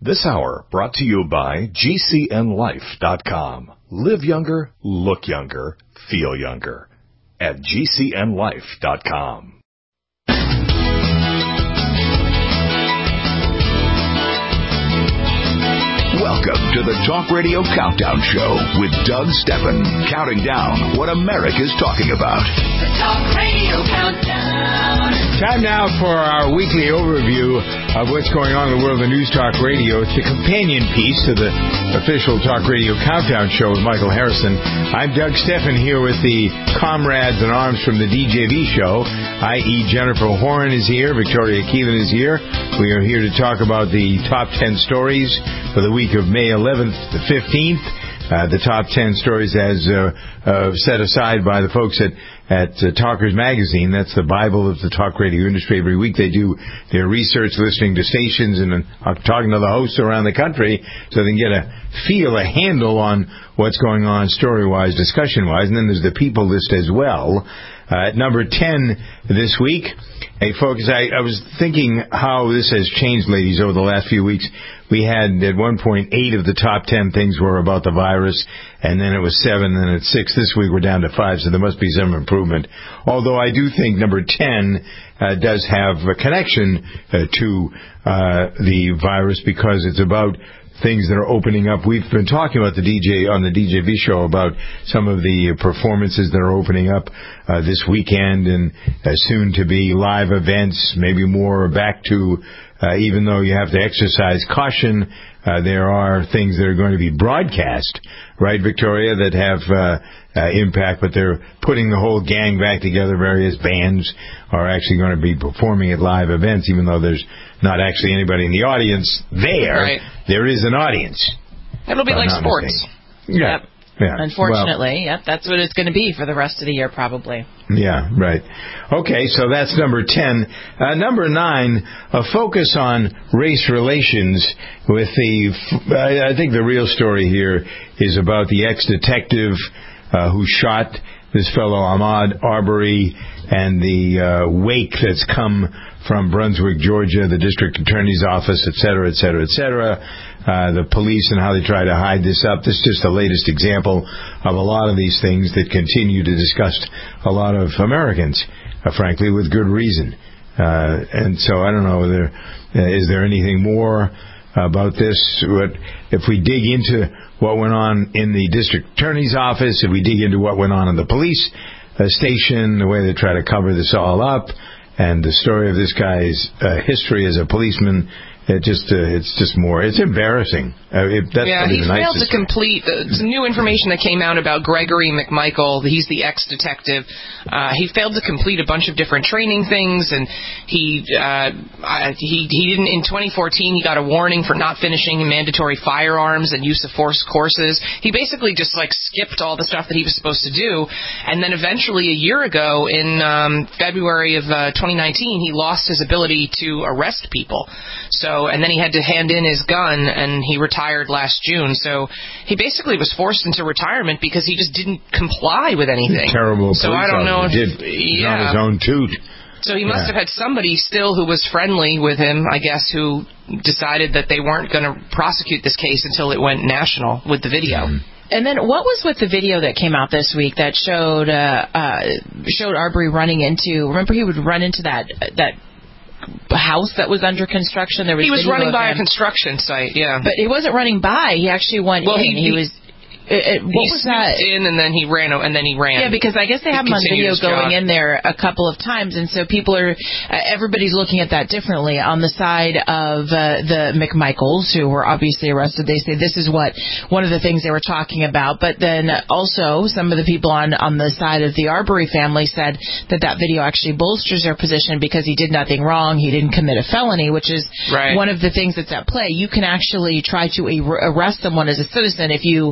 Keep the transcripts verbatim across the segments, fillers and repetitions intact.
This hour brought to you by G C N life dot com. Live younger, look younger, feel younger at G C N life dot com. Welcome to the Talk Radio Countdown Show with Doug Stephan, counting down what America's talking about. The Talk Radio Countdown. Time now for our weekly overview of what's going on in the world of News Talk Radio. It's the companion piece to the official Talk Radio Countdown Show with Michael Harrison. I'm Doug Stephan here with the comrades in arms from the D J V show, that is. Jennifer Horn is here, Victoria Keelan is here. We are here to talk about the top ten stories for the week of May eleventh to fifteenth. Uh, the top ten stories as uh, uh, set aside by the folks at, at uh, Talkers Magazine. That's the Bible of the talk radio industry. Every week they do their research, listening to stations and uh, talking to the hosts around the country so they can get a feel, a handle on what's going on story-wise, discussion-wise. And then there's the people list as well. Uh, at number ten this week, hey, folks, I, I was thinking how this has changed, ladies, over the last few weeks. We had, at one point, eight of the top ten things were about the virus, and then it was seven, and at six. This week we're down to five, so there must be some improvement. Although I do think number ten uh, does have a connection uh, to uh, the virus because it's about things that are opening up. We've been talking about the D J on the D J V show about some of the performances that are opening up uh, this weekend and uh, soon to be live events, maybe more back to, uh, even though you have to exercise caution, uh, there are things that are going to be broadcast, right, Victoria, that have uh, uh, impact, but they're putting the whole gang back together. Various bands are actually going to be performing at live events, even though there's not actually anybody in the audience there. Right. There is an audience. It'll be like sports. Mistaken. Yeah. Yep. Yeah. Unfortunately, well, yep, that's what it's going to be for the rest of the year, probably. Yeah, right. Okay, so that's number ten. Uh, number nine, a focus on race relations with the, I, I think the real story here is about the ex-detective uh, who shot this fellow Ahmaud Arbery and the uh, wake that's come from Brunswick, Georgia, the district attorney's office, et cetera, et cetera, et cetera. Uh, the police and how they try to hide this up. This is just the latest example of a lot of these things that continue to disgust a lot of Americans, uh, frankly, with good reason. Uh, and so I don't know, there, uh, is there anything more about this? What, if we dig into what went on in the district attorney's office, if we dig into what went on in the police uh, station, the way they try to cover this all up, and the story of this guy's uh, history as a policeman, it just uh, it's just more, it's embarrassing. Uh, it, that's yeah, he the failed nicest. to complete uh, some new information that came out about Gregory McMichael. He's the ex-detective. Uh, he failed to complete a bunch of different training things, and he uh, uh, he he didn't. In twenty fourteen, he got a warning for not finishing mandatory firearms and use of force courses. He basically just like skipped all the stuff that he was supposed to do, and then eventually, a year ago, in um, February of uh, twenty nineteen, he lost his ability to arrest people. So, and then he had to hand in his gun, and he retired last June. So he basically was forced into retirement because he just didn't comply with anything. Terrible. So I don't know if did yeah. on his own toot. So he must yeah. have had somebody still who was friendly with him, I guess, who decided that they weren't going to prosecute this case until it went national with the video. Mm. And then what was with the video that came out this week that showed uh, uh, showed Arbery running into? Remember, he would run into that that. house that was under construction. There was he was running by him. a construction site, yeah. But he wasn't running by. He actually went well, in. He, he, he was. It, it, what he was that? in and then he ran. And then he ran. Yeah, because I guess they have him on video going in there a couple of times, and so people are. Uh, everybody's looking at that differently. On the side of uh, the McMichaels, who were obviously arrested, they say this is what one of the things they were talking about. But then also some of the people on on the side of the Arbery family said that that video actually bolsters their position because he did nothing wrong. He didn't commit a felony, which is right. one of the things that's at play. You can actually try to ar- arrest someone as a citizen if you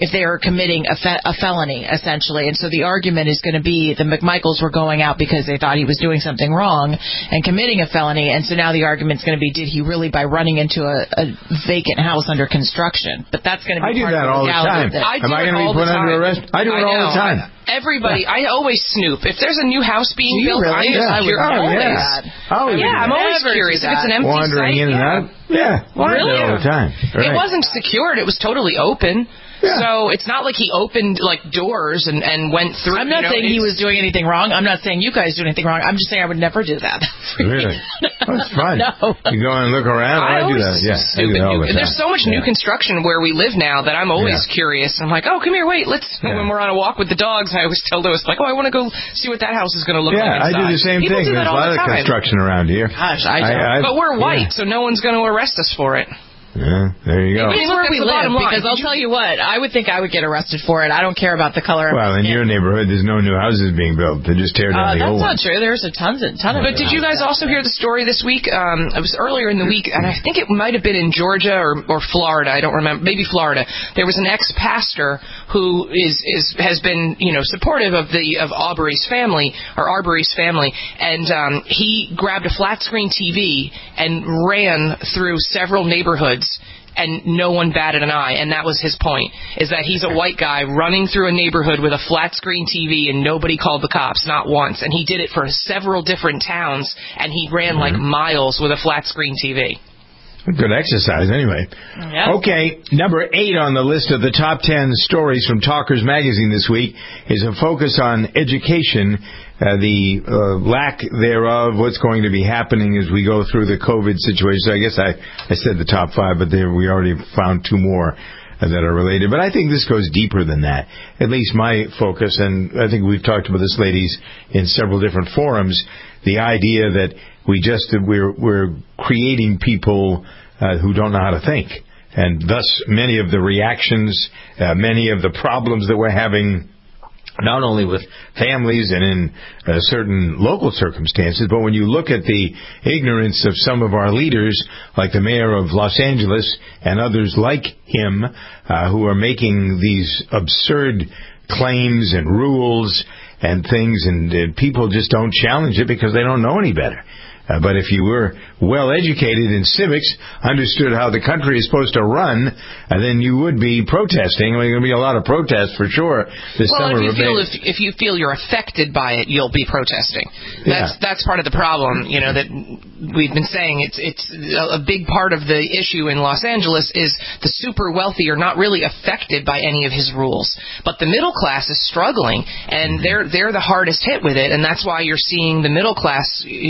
if they are committing a, fe- a felony, essentially. And so the argument is going to be the McMichaels were going out because they thought he was doing something wrong and committing a felony. And so now the argument's going to be, did he really by running into a, a vacant house under construction? But that's going to be I do part that of the all the time. I do Am I it going to be all put the under time. arrest? I do it I all know. the time. Everybody, I always snoop. If there's a new house being Do you built, really? I'm just Yeah. curious. Oh, always. yeah. Oh, yeah, yeah. I'm always Never curious. do If it's an that. empty Wandering site, in and yeah. out. Yeah. Well, I do really? it all the time. Right. It wasn't secured. It was totally open. Yeah. So it's not like he opened like doors and, and went through. I'm not you know, saying he was doing anything wrong. I'm not saying you guys do anything wrong. I'm just saying I would never do that. Really? Oh, it's fun. No. You go and look around. I, I do that. Yeah, I do that all the time. There's so much new Yeah. construction where we live now that I'm always Yeah. curious. I'm like, oh, come here, wait, let's. Yeah. When we're on a walk with the dogs, I always tell those like, oh, I want to go see what that house is going to look Yeah, like. I do inside. the same People thing. do There's that a all lot the of time. construction around here. Gosh, I don't. I, But we're white, Yeah. so no one's going to arrest us for it. Yeah, there you go. Maybe It's look, where that's we the live, bottom line. because I'll Did tell you what, I would think I would get arrested for it. I don't care about the color of Well, in my your skin. neighborhood, there's no new houses being built. They just tear down Uh, the that's old not ones. true. There's a tons of ton of. But did you guys also hear the story this week? Um, it was earlier in the week, and I think it might have been in Georgia or, or Florida. I don't remember. Maybe Florida. There was an ex-pastor who is, is has been you know supportive of the of Aubrey's family or Arbery's family, and um, he grabbed a flat screen T V and ran through several neighborhoods. And no one batted an eye, and that was his point, is that he's a white guy running through a neighborhood with a flat-screen T V, and nobody called the cops, not once. And he did it for several different towns, and he ran, like, miles with a flat-screen T V. Good exercise, anyway. Yeah. Okay, number eight on the list of the top ten stories from Talkers Magazine this week is a focus on education, uh, the uh, lack thereof, what's going to be happening as we go through the COVID situation. So I guess I, I said the top five, but there we already found two more uh, that are related. But I think this goes deeper than that. At least my focus, and I think we've talked about this, ladies, in several different forums, the idea that we just we're we're creating people uh, who don't know how to think, and thus many of the reactions, uh, many of the problems that we're having, not only with families and in uh, certain local circumstances, but when you look at the ignorance of some of our leaders, like the mayor of Los Angeles and others like him, uh, who are making these absurd claims and rules and things, and, and people just don't challenge it because they don't know any better. Uh, but if you were well educated in civics, understood how the country is supposed to run, uh, then you would be protesting. I mean, there's going to be a lot of protests for sure this well, summer. if you feel Maybe- if, if you feel you're affected by it, you'll be protesting. That's Yeah. that's part of the problem. You know that we've been saying it's it's a big part of the issue in Los Angeles is the super wealthy are not really affected by any of his rules, but the middle class is struggling, and they're they're the hardest hit with it, and that's why you're seeing the middle class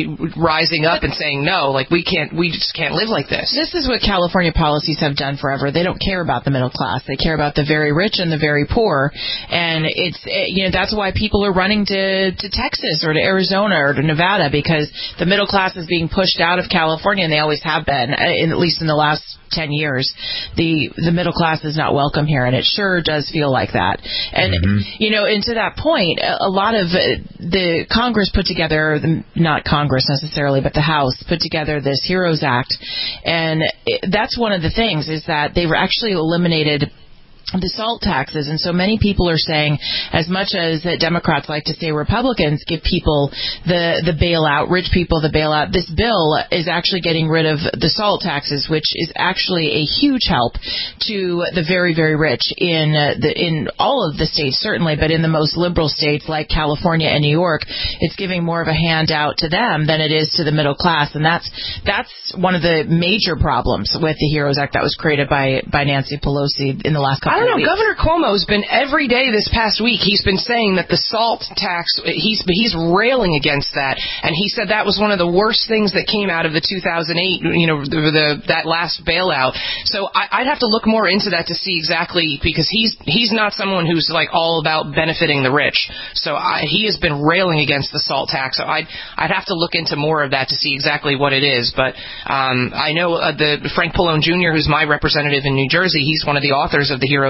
rising up and saying no, like we can't, we just can't live like this. This is what California policies have done forever. They don't care about the middle class. They care about the very rich and the very poor. And it's, you know, that's why people are running to, to Texas or to Arizona or to Nevada, because the middle class is being pushed out of California, and they always have been, in, at least in the last ten years. The the middle class is not welcome here, and it sure does feel like that. And, mm-hmm. you know, and to that point, a, a lot of uh, the Congress put together, the, not Congress necessarily, but the House put together this HEROES Act, and it, that's one of the things, is that they were actually eliminated the SALT taxes. And so many people are saying, as much as that Democrats like to say Republicans give people the, the bailout, rich people the bailout, this bill is actually getting rid of the SALT taxes, which is actually a huge help to the very, very rich in uh, the in all of the states, certainly, but in the most liberal states like California and New York, it's giving more of a handout to them than it is to the middle class. And that's that's one of the major problems with the HEROES Act that was created by, by Nancy Pelosi in the last couple I don't know. Weeks. Governor Cuomo's been every day this past week. He's been saying that the SALT tax. He's he's railing against that, and he said that was one of the worst things that came out of the two thousand eight. You know, the, the that last bailout. So I, I'd have to look more into that to see exactly, because he's he's not someone who's like all about benefiting the rich. So I, he has been railing against the SALT tax. So I'd I'd have to look into more of that to see exactly what it is. But um, I know uh, the Frank Pallone Junior, who's my representative in New Jersey, he's one of the authors of the HEROES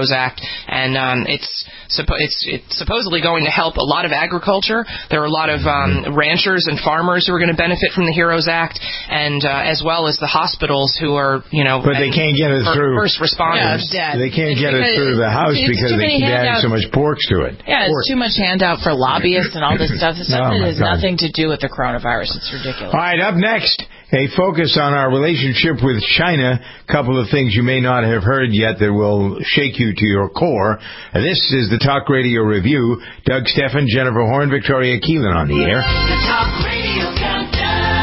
HEROES Act, and um, it's, suppo- it's it's supposedly going to help a lot of agriculture. There are a lot of um, ranchers and farmers who are going to benefit from the HEROES Act, and uh, as well as the hospitals who are, you know, but they can't get it through first responders. Yeah, they can't it's get it through the House because they keep adding so much porks to it. Yeah, it's too much handout for lobbyists and all this stuff. It's stuff Oh, that has God. nothing to do with the coronavirus. It's ridiculous. All right, up next, a focus on our relationship with China. A couple of things you may not have heard yet that will shake you to your core. This is the Talk Radio Review. Doug Steffen, Jennifer Horn, Victoria Keelan on the air. The Talk Radio Countdown.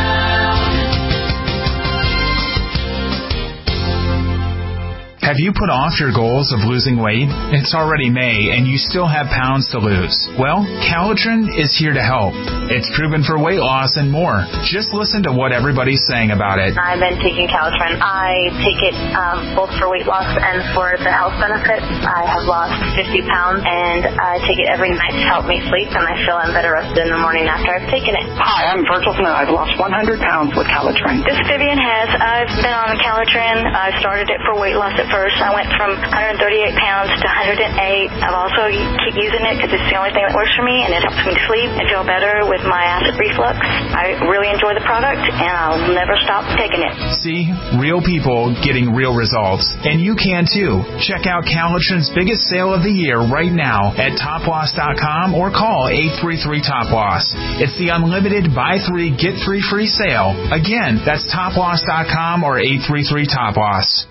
Have you put off your goals of losing weight? It's already May, and you still have pounds to lose. Well, Calitrin is here to help. It's proven for weight loss and more. Just listen to what everybody's saying about it. I've been taking Calitrin. I take it um, both for weight loss and for the health benefits. I have lost fifty pounds, and I take it every night to help me sleep, and I feel I'm better rested in the morning after I've taken it. Hi, I'm Virgil Smith. I've lost one hundred pounds with Calitrin. This is Vivian Hess. I've been on Calitrin. I started it for weight loss at first. I went from one hundred thirty-eight pounds to one hundred eight. I've also keep using it because it's the only thing that works for me, and it helps me sleep and feel better with my acid reflux. I really enjoy the product, and I'll never stop taking it. See? Real people getting real results. And you can too. Check out Calitrin's biggest sale of the year right now at top loss dot com or call eight three three top loss. It's the unlimited buy three, get three free sale. Again, that's top loss dot com or eight three three top loss.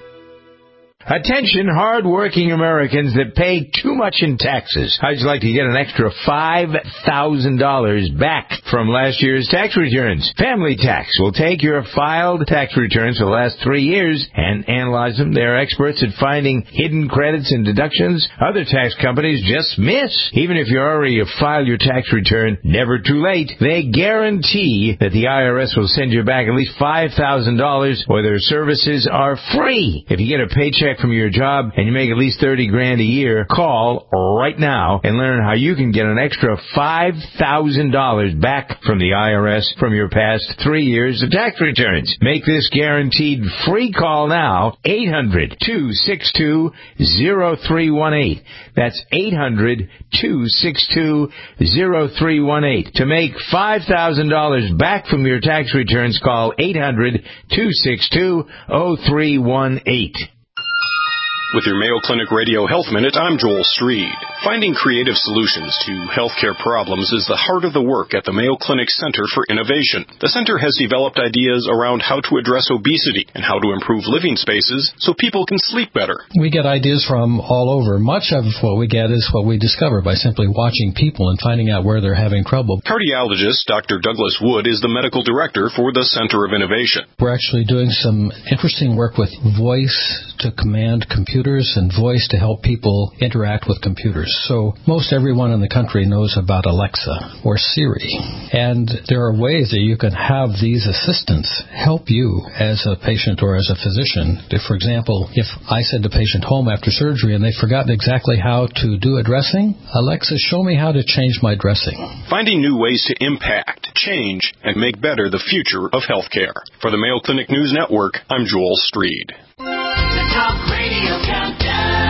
Attention, hard-working Americans that pay too much in taxes. How'd you like to get an extra five thousand dollars back from last year's tax returns? Family Tax will take your filed tax returns for the last three years and analyze them. They're experts at finding hidden credits and deductions other tax companies just miss. Even if you already have filed your tax return, never too late. They guarantee that the I R S will send you back at least five thousand dollars or their services are free. If you get a paycheck from your job and you make at least thirty grand a year, call right now and learn how you can get an extra five thousand dollars back from the I R S from your past three years of tax returns. Make this guaranteed free call now, eight hundred, two six two, zero three one eight. That's eight hundred, two six two, zero three one eight. To make five thousand dollars back from your tax returns, call eight hundred, two six two, zero three one eight. With your Mayo Clinic Radio Health Minute, I'm Joel Streed. Finding creative solutions to healthcare problems is the heart of the work at the Mayo Clinic Center for Innovation. The center has developed ideas around how to address obesity and how to improve living spaces so people can sleep better. We get ideas from all over. Much of what we get is what we discover by simply watching people and finding out where they're having trouble. Cardiologist Doctor Douglas Wood is the medical director for the Center of Innovation. We're actually doing some interesting work with voice to command computers and voice to help people interact with computers. So most everyone in the country knows about Alexa or Siri. And there are ways that you can have these assistants help you as a patient or as a physician. If, for example, if I send a patient home after surgery and they've forgotten exactly how to do a dressing, Alexa, show me how to change my dressing. Finding new ways to impact, change, and make better the future of healthcare. For the Mayo Clinic News Network, I'm Joel Streed. The Talk Radio Countdown.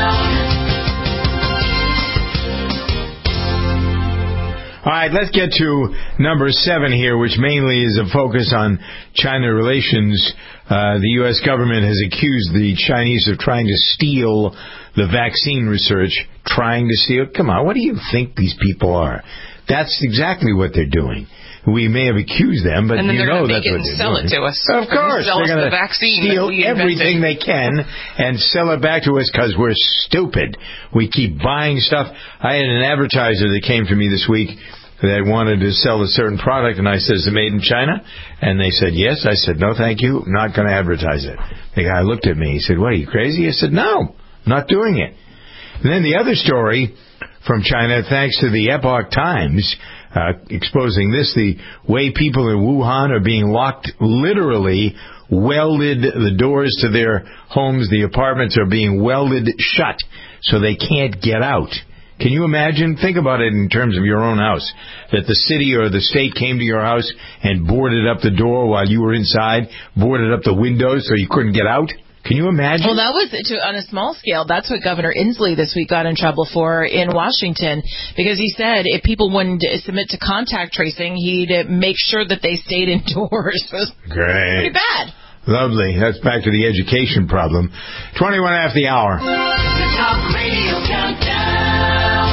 All right, let's get to number seven here, which mainly is a focus on China relations. Uh, the U S government has accused the Chinese of trying to steal the vaccine research. Trying to steal? Come on, what do you think these people are? That's exactly what they're doing. We may have accused them, but and then you they're know that's make what it they're sell doing. it to us. Of course, sell they're us going the to vaccine steal we everything they can and sell it back to us because we're stupid. We keep buying stuff. I had an advertiser that came to me this week that wanted to sell a certain product, and I said, "Is it made in China?" And they said, "Yes." I said, "No, thank you. I'm not going to advertise it." The guy looked at me. He said, "What, are you crazy?" I said, "No, I'm not doing it." And then the other story from China, thanks to the Epoch Times, uh, exposing this, the way people in Wuhan are being locked, literally welded, the doors to their homes, the apartments are being welded shut so they can't get out. Can you imagine? Think about it in terms of your own house, that the city or the state came to your house and boarded up the door while you were inside, boarded up the windows so you couldn't get out. Can you imagine? Well, that was to, on a small scale. That's what Governor Inslee this week got in trouble for in Washington, because he said if people wouldn't submit to contact tracing, he'd make sure that they stayed indoors. Great. Pretty bad. Lovely. That's back to the education problem. twenty-one after the hour. The Talk Radio Countdown.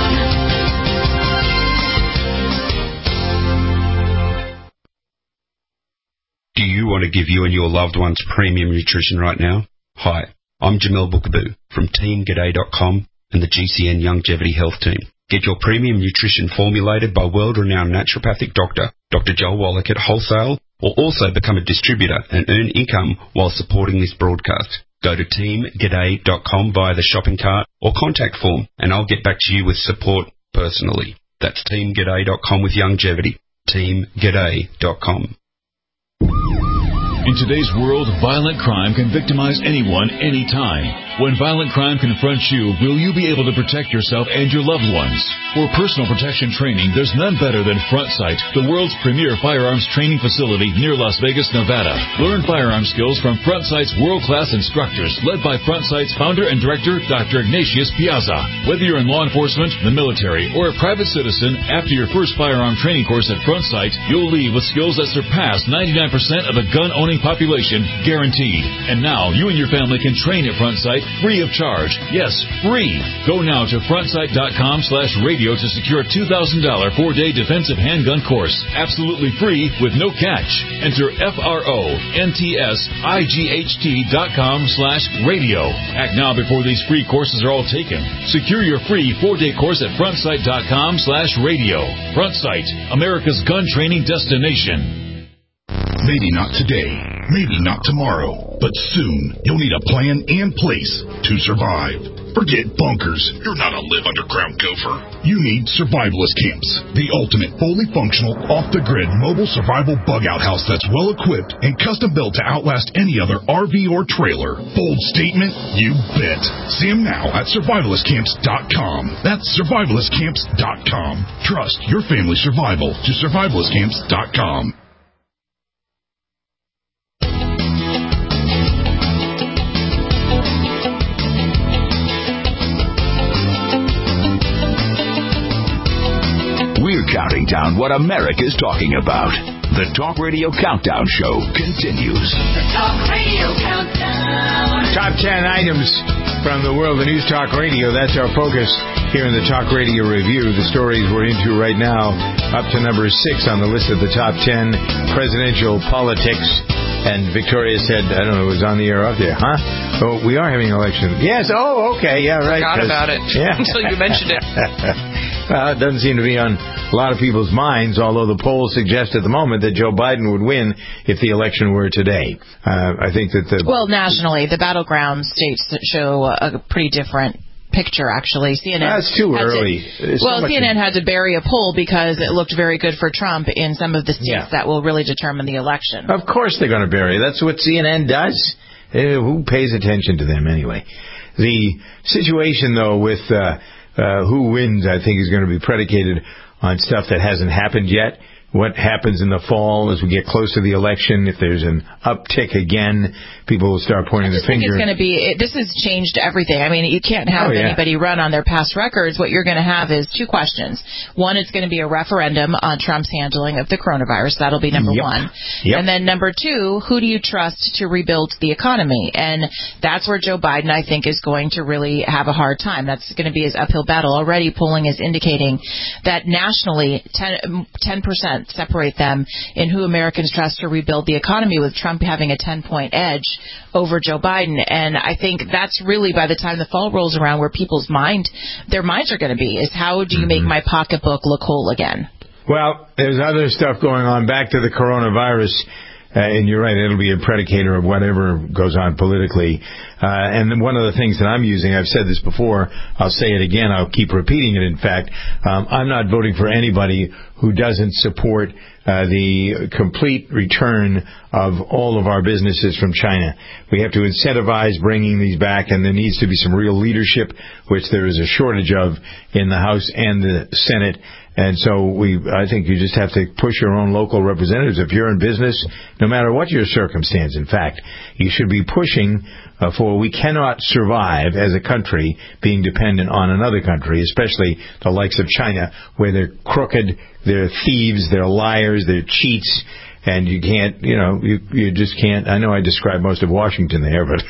Do you want to give you and your loved ones premium nutrition right now? Hi, I'm Jamel Bookaboo from Team G'day dot com and the G C N Longevity Health Team. Get your premium nutrition formulated by world-renowned naturopathic doctor, Doctor Joel Wallach at wholesale, or also become a distributor and earn income while supporting this broadcast. Go to Team G'day dot com via the shopping cart or contact form, and I'll get back to you with support personally. That's Team G'day dot com with longevity. Team G'day dot com. In today's world, violent crime can victimize anyone, anytime. When violent crime confronts you, will you be able to protect yourself and your loved ones? For personal protection training, there's none better than FrontSight, the world's premier firearms training facility near Las Vegas, Nevada. Learn firearm skills from FrontSight's world-class instructors, led by FrontSight's founder and director, Doctor Ignatius Piazza. Whether you're in law enforcement, the military, or a private citizen, after your first firearm training course at FrontSight, you'll leave with skills that surpass ninety-nine percent of the gun-owning population, guaranteed. And now, you and your family can train at FrontSight free of charge. Yes, free. Go now to frontsight dot com slash radio to secure a two thousand dollars four-day defensive handgun course. Absolutely free with no catch. Enter F R O N T S I G H T dot com slash radio. Act now before these free courses are all taken. Secure your free four-day course at frontsight dot com slash radio. FrontSight, America's gun training destination. Maybe not today, maybe not tomorrow, but soon you'll need a plan and place to survive. Forget bunkers. You're not a live underground gopher. You need survivalist camps, the ultimate fully functional, off-the-grid mobile survival bug-out house that's well-equipped and custom-built to outlast any other R V or trailer. Bold statement? You bet. See them now at survivalist camps dot com. That's survivalist camps dot com. Trust your family's survival to survivalist camps dot com. We're counting down what America's talking about. The Talk Radio Countdown Show continues. The Talk Radio Countdown. Top ten items from the world of News Talk Radio. That's our focus here in the Talk Radio Review. The stories we're into right now, up to number six on the list of the top ten presidential politics. And Victoria said, I don't know, it was on the air up there, huh? Oh, we are having an election. Yes, oh, okay, yeah, right. Forgot about it yeah. until you mentioned it. Well, it doesn't seem to be on a lot of people's minds, although the polls suggest at the moment that Joe Biden would win if the election were today. Uh, I think that the... Well, nationally, the battleground states show a pretty different picture, actually. C N N That's too early. To, well, so C N N had to bury a poll because it looked very good for Trump in some of the states yeah. that will really determine the election. Of course they're going to bury. That's what C N N does. Uh, who pays attention to them anyway? The situation, though, with uh, uh, who wins, I think, is going to be predicated on stuff that hasn't happened yet. What happens in the fall as we get close to the election? If there's an uptick again, people will start pointing the finger. I think it's going to be. It, this has changed everything. I mean, you can't have oh, yeah. anybody run on their past records. What you're going to have is two questions. One, it's going to be a referendum on Trump's handling of the coronavirus. That'll be number yep. one. Yep. And then number two, who do you trust to rebuild the economy? And that's where Joe Biden, I think, is going to really have a hard time. That's going to be his uphill battle. Already polling is indicating that nationally, ten percent separate them in who Americans trust to rebuild the economy, with Trump having a ten-point edge over Joe Biden. And I think that's really, by the time the fall rolls around, where people's mind, their minds are going to be, is how do you make my pocketbook look whole again? Well, there's other stuff going on. Back to the coronavirus. Uh, and you're right, it'll be a predicator of whatever goes on politically. Uh, and one of the things that I'm using, I've said this before, I'll say it again, I'll keep repeating it, in fact, um, I'm not voting for anybody who doesn't support uh, the complete return of all of our businesses from China. We have to incentivize bringing these back, and there needs to be some real leadership, which there is a shortage of in the House and the Senate. And so we, I think you just have to push your own local representatives. If you're in business, no matter what your circumstance, in fact, you should be pushing uh, for we cannot survive as a country being dependent on another country, especially the likes of China, where they're crooked, they're thieves, they're liars, they're cheats. And you can't, you know, you you just can't. I know I described most of Washington there, but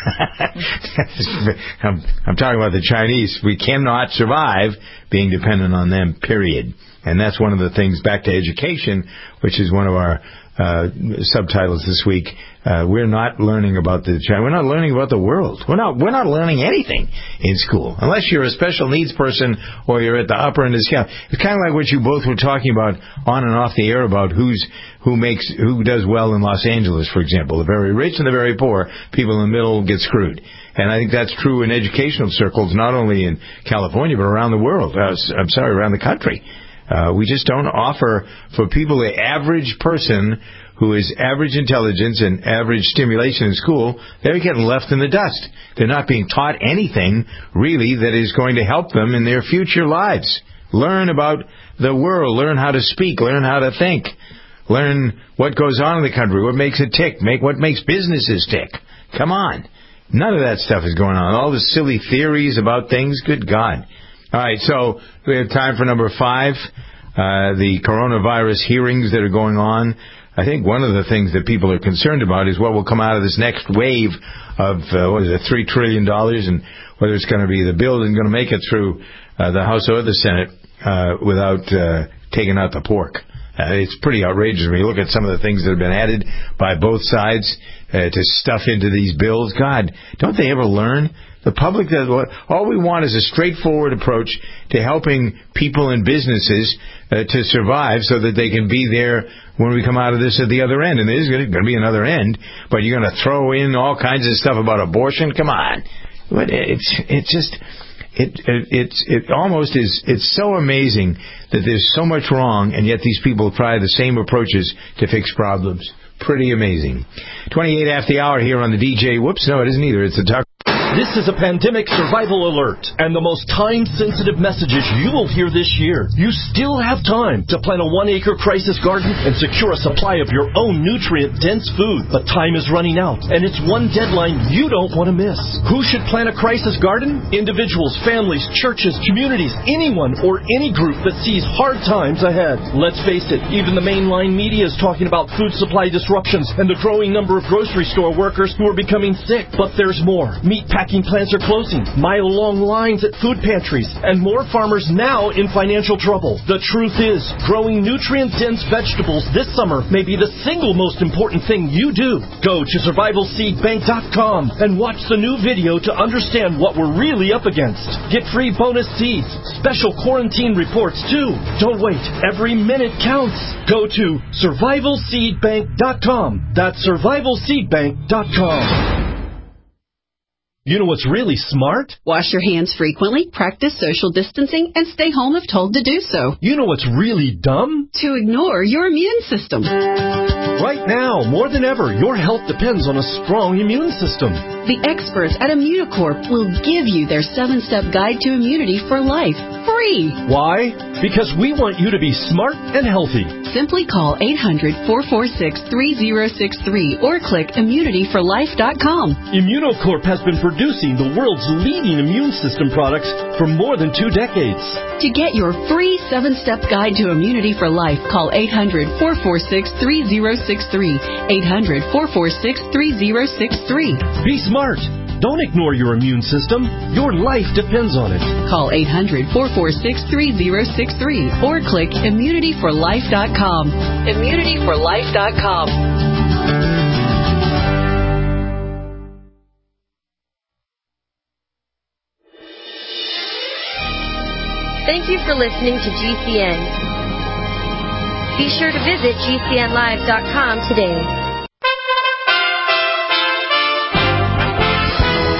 I'm, I'm talking about the Chinese. We cannot survive being dependent on them, period. And that's one of the things, back to education, which is one of our uh, subtitles this week. Uh, we're not learning about the China. We're not learning about the world. We're not. We're not learning anything in school, unless you're a special needs person or you're at the upper end of the scale. It's kind of like what you both were talking about on and off the air about who's who makes who does well in Los Angeles, for example. The very rich and the very poor. People in the middle get screwed. And I think that's true in educational circles, not only in California but around the world. Uh, I'm sorry, around the country. Uh, we just don't offer for people, the average person who is average intelligence and average stimulation in school, they're getting left in the dust. They're not being taught anything, really, that is going to help them in their future lives. Learn about the world. Learn how to speak. Learn how to think. Learn what goes on in the country, what makes it tick, make what makes businesses tick. Come on. None of that stuff is going on. All the silly theories about things, good God. All right, so we have time for number five, uh, the coronavirus hearings that are going on. I think one of the things that people are concerned about is what will come out of this next wave of, uh, what is it, three trillion dollars, and whether it's going to be the bill that's going to make it through uh, the House or the Senate uh, without uh, taking out the pork. Uh, it's pretty outrageous when you look at some of the things that have been added by both sides uh, to stuff into these bills. God, don't they ever learn? The public, all we want is a straightforward approach to helping people and businesses uh, to survive so that they can be there when we come out of this at the other end. And there is going to be another end, but you're going to throw in all kinds of stuff about abortion? Come on. It's, it's just... It, it it's it almost is it's so amazing that there's so much wrong, and yet these people try the same approaches to fix problems. Pretty amazing. twenty-eight after the hour here on the D J. Whoops, no, it isn't either. It's the Talk. This is a pandemic survival alert and the most time-sensitive messages you will hear this year. You still have time to plant a one-acre crisis garden and secure a supply of your own nutrient-dense food. But time is running out, and it's one deadline you don't want to miss. Who should plant a crisis garden? Individuals, families, churches, communities, anyone or any group that sees hard times ahead. Let's face it, even the mainline media is talking about food supply disruptions and the growing number of grocery store workers who are becoming sick. But there's more. Meat packing plants are closing, mile-long lines at food pantries, and more farmers now in financial trouble. The truth is, growing nutrient-dense vegetables this summer may be the single most important thing you do. Go to survival seed bank dot com and watch the new video to understand what we're really up against. Get free bonus seeds, special quarantine reports too. Don't wait. Every minute counts. Go to survival seed bank dot com. That's survival seed bank dot com. You know what's really smart? Wash your hands frequently, practice social distancing, and stay home if told to do so. You know what's really dumb? To ignore your immune system. Right now, more than ever, your health depends on a strong immune system. The experts at Immunocorp will give you their seven-step guide to immunity for life, free. Why? Because we want you to be smart and healthy. Simply call eight hundred, four four six, three zero six three or click immunity for life dot com. Immunocorp has been producing the world's leading immune system products for more than two decades. To get your free seven-step guide to immunity for life, call eight hundred, four four six, three zero six three. eight hundred, four four six, three zero six three. Be smart. Don't ignore your immune system. Your life depends on it. Call eight hundred, four four six, three zero six three or click immunity for life dot com. immunity for life dot com. Thank you for listening to G C N. Be sure to visit G C N live dot com today.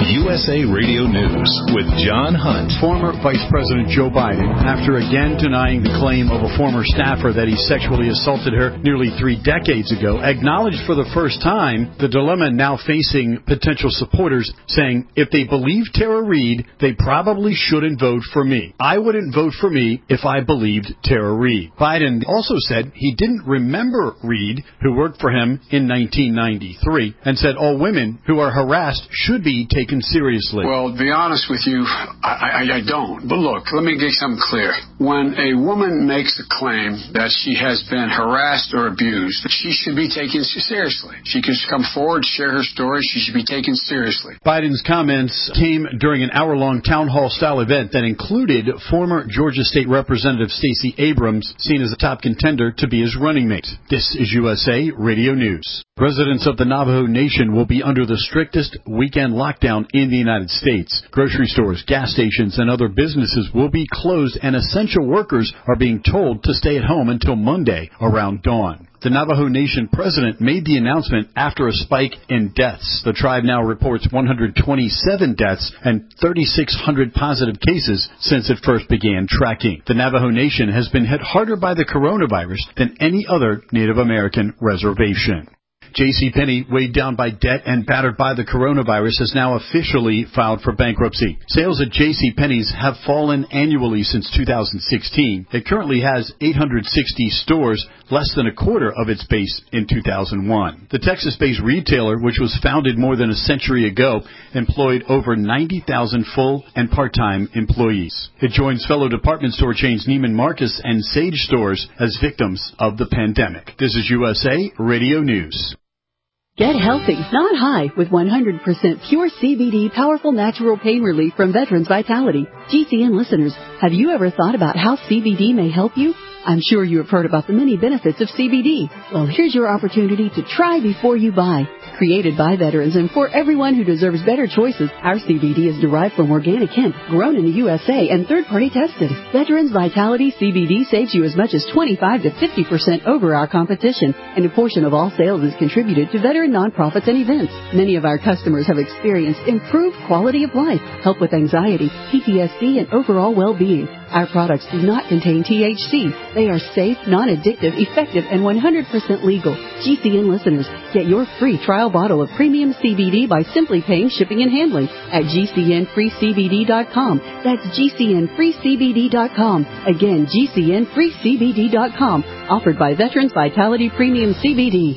U S A Radio News with John Hunt. Former Vice President Joe Biden, after again denying the claim of a former staffer that he sexually assaulted her nearly three decades ago, acknowledged for the first time the dilemma now facing potential supporters, saying, if they believe Tara Reade, they probably shouldn't vote for me. I wouldn't vote for me if I believed Tara Reade. Biden also said he didn't remember Reade, who worked for him in nineteen ninety-three, and said all women who are harassed should be taken seriously. Well, to be honest with you, I, I, I don't. But look, let me get something clear. When a woman makes a claim that she has been harassed or abused, she should be taken seriously. She can come forward, share her story. She should be taken seriously. Biden's comments came during an hour-long town hall-style event that included former Georgia State Representative Stacey Abrams, seen as a top contender to be his running mate. This is U S A Radio News. Residents of the Navajo Nation will be under the strictest weekend lockdown in the United States. Grocery stores, gas stations, and other businesses will be closed, and essential workers are being told to stay at home until Monday around dawn. The Navajo Nation president made the announcement after a spike in deaths. The tribe now reports one hundred twenty-seven deaths and three thousand six hundred positive cases since it first began tracking. The Navajo Nation has been hit harder by the coronavirus than any other Native American reservation. JCPenney, weighed down by debt and battered by the coronavirus, has now officially filed for bankruptcy. Sales at JCPenney's have fallen annually since two thousand sixteen. It currently has eight hundred sixty stores, less than a quarter of its base in two thousand one. The Texas-based retailer, which was founded more than a century ago, employed over ninety thousand full and part-time employees. It joins fellow department store chains Neiman Marcus and Sage stores as victims of the pandemic. This is U S A Radio News. Get healthy, not high, with one hundred percent pure C B D powerful natural pain relief from Veterans Vitality. G C N listeners, have you ever thought about how C B D may help you? I'm sure you have heard about the many benefits of C B D. Well, here's your opportunity to try before you buy. Created by veterans and for everyone who deserves better choices, our C B D is derived from organic hemp, grown in the U S A and third-party tested. Veterans Vitality C B D saves you as much as twenty-five to fifty percent over our competition, and a portion of all sales is contributed to veteran nonprofits and events. Many of our customers have experienced improved quality of life, help with anxiety, P T S D, and overall well-being. Our products do not contain T H C. They are safe, non-addictive, effective, and one hundred percent legal. G C N listeners, get your free trial bottle of premium C B D by simply paying shipping and handling at G C N free C B D dot com. That's G C N free C B D dot com. Again, G C N free C B D dot com. Offered by Veterans Vitality Premium C B D.